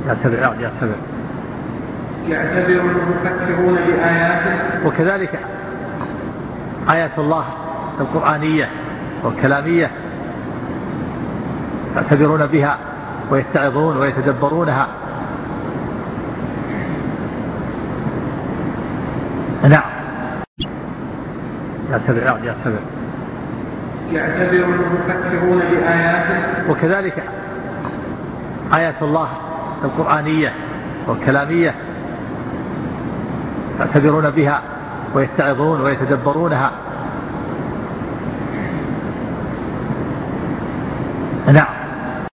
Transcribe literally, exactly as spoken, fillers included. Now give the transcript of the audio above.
يعتبر يعتبر يعتبر المفكرون بآياته. وكذلك آيات الله القرآنية والكلامية يعتبرون بها ويتعظون ويتدبرونها. نعم يعتبر يعتبر يعتبر المفكرون بآياته. وكذلك آيات الله القرآنية والكلامية يعتبرون بها ويتعظون ويتدبرونها. نعم